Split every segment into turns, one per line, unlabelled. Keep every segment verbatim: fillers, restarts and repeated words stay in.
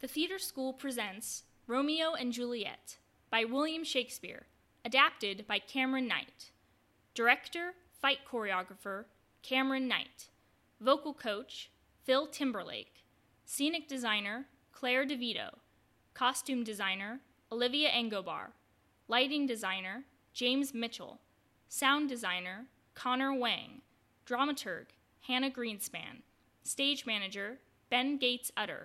The Theatre School presents Romeo and Juliet by William Shakespeare, adapted by Cameron Knight. Director, fight choreographer, Cameron Knight. Vocal coach, Phil Timberlake. Scenic designer, Claire DeVito. Costume designer, Olivia Engobar. Lighting designer, James Mitchell. Sound designer, Connor Wang. Dramaturg, Hannah Greenspan. Stage manager, Ben Gates Utter.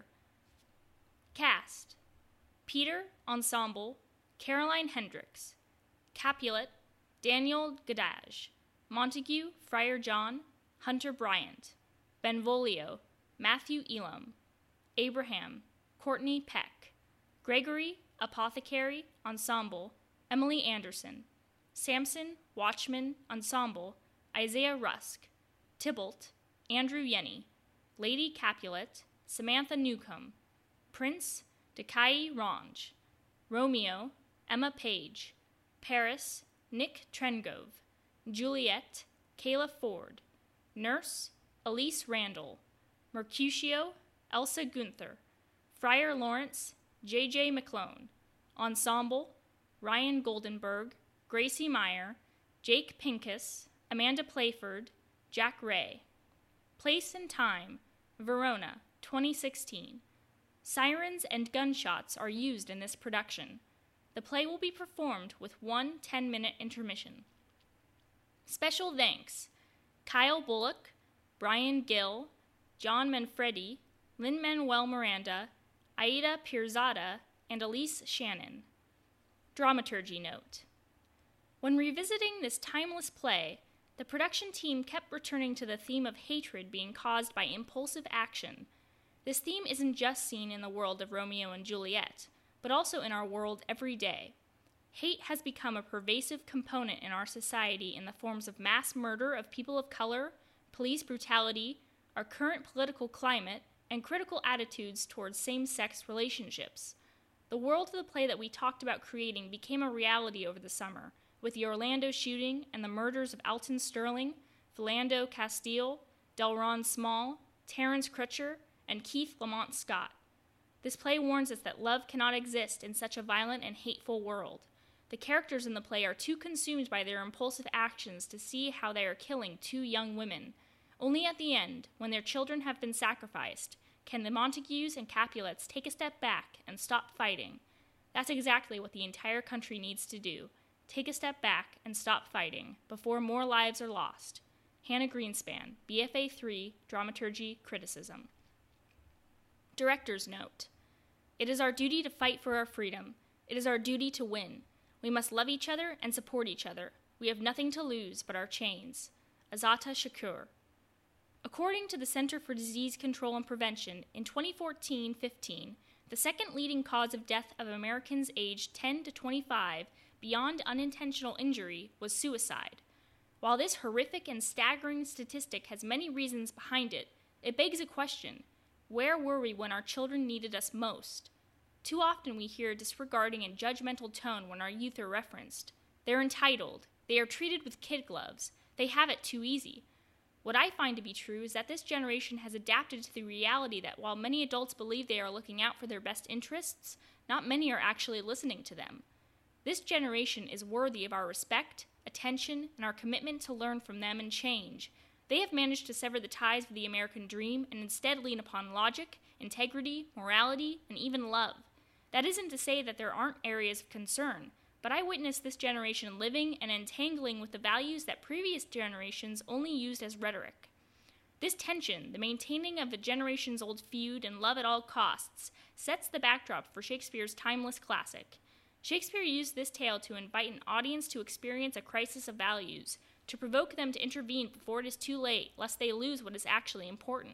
Cast: Peter, ensemble, Caroline Hendricks. Capulet, Daniel Gadage. Montague, Friar John, Hunter Bryant. Benvolio, Matthew Elam. Abraham, Courtney Peck. Gregory, apothecary, ensemble, Emily Anderson. Samson, watchman, ensemble, Isaiah Rusk. Tybalt, Andrew Yenny. Lady Capulet, Samantha Newcomb. Prince, Dekai Range. Romeo, Emma Page. Paris, Nick Trengove. Juliet, Kayla Ford. Nurse, Elise Randall. Mercutio, Elsa Gunther. Friar Lawrence, J J McClone. Ensemble, Ryan Goldenberg, Gracie Meyer, Jake Pincus, Amanda Playford, Jack Ray. Place and time, Verona, twenty sixteen. Sirens and gunshots are used in this production. The play will be performed with one ten-minute intermission. Special thanks: Kyle Bullock, Brian Gill, John Manfredi, Lin-Manuel Miranda, Aida Pirzada, and Elise Shannon. Dramaturgy note: when revisiting this timeless play, the production team kept returning to the theme of hatred being caused by impulsive action. This theme isn't just seen in the world of Romeo and Juliet, but also in our world every day. Hate has become a pervasive component in our society in the forms of mass murder of people of color, police brutality, our current political climate, and critical attitudes towards same-sex relationships. The world of the play that we talked about creating became a reality over the summer, with the Orlando shooting and the murders of Alton Sterling, Philando Castile, Delron Small, Terrence Crutcher, and Keith Lamont Scott. This play warns us that love cannot exist in such a violent and hateful world. The characters in the play are too consumed by their impulsive actions to see how they are killing two young women. Only at the end, when their children have been sacrificed, can the Montagues and Capulets take a step back and stop fighting. That's exactly what the entire country needs to do. Take a step back and stop fighting before more lives are lost. Hannah Greenspan, B F A three, Dramaturgy Criticism. Director's note: it is our duty to fight for our freedom. It is our duty to win. We must love each other and support each other. We have nothing to lose but our chains. Azata Shakur. According to the Center for Disease Control and Prevention, in twenty fourteen fifteen, the second leading cause of death of Americans aged ten to twenty-five beyond unintentional injury was suicide. While this horrific and staggering statistic has many reasons behind it, it begs a question: where were we when our children needed us most? Too often we hear a disregarding and judgmental tone when our youth are referenced. They're entitled. They are treated with kid gloves. They have it too easy. What I find to be true is that this generation has adapted to the reality that while many adults believe they are looking out for their best interests, not many are actually listening to them. This generation is worthy of our respect, attention, and our commitment to learn from them and change. They have managed to sever the ties with the American dream and instead lean upon logic, integrity, morality, and even love. That isn't to say that there aren't areas of concern, but I witnessed this generation living and entangling with the values that previous generations only used as rhetoric. This tension, the maintaining of a generation's-old feud and love at all costs, sets the backdrop for Shakespeare's timeless classic. Shakespeare used this tale to invite an audience to experience a crisis of values, to provoke them to intervene before it is too late, lest they lose what is actually important.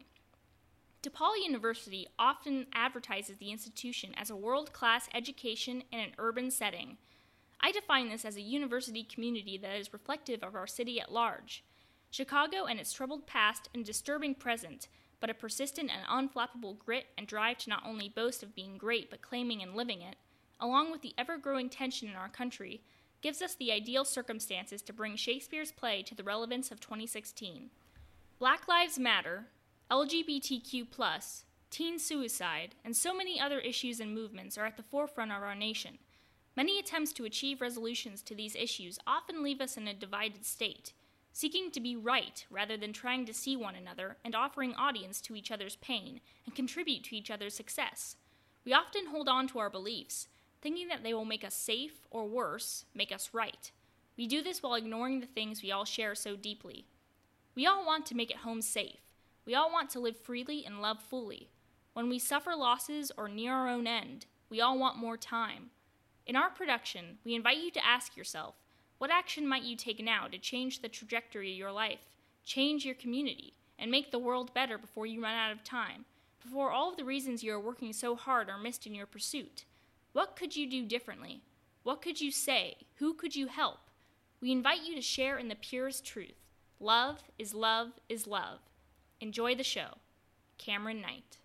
DePaul University often advertises the institution as a world-class education in an urban setting. I define this as a university community that is reflective of our city at large. Chicago and its troubled past and disturbing present, but a persistent and unflappable grit and drive to not only boast of being great but claiming and living it, along with the ever-growing tension in our country, gives us the ideal circumstances to bring Shakespeare's play to the relevance of twenty sixteen. Black Lives Matter, L G B T Q plus, teen suicide, and so many other issues and movements are at the forefront of our nation. Many attempts to achieve resolutions to these issues often leave us in a divided state, seeking to be right rather than trying to see one another and offering audience to each other's pain and contribute to each other's success. We often hold on to our beliefs, thinking that they will make us safe, or worse, make us right. We do this while ignoring the things we all share so deeply. We all want to make it home safe. We all want to live freely and love fully. When we suffer losses or near our own end, we all want more time. In our production, we invite you to ask yourself, what action might you take now to change the trajectory of your life, change your community, and make the world better before you run out of time, before all of the reasons you are working so hard are missed in your pursuit? What could you do differently? What could you say? Who could you help? We invite you to share in the purest truth. Love is love is love. Enjoy the show. Cameron Knight.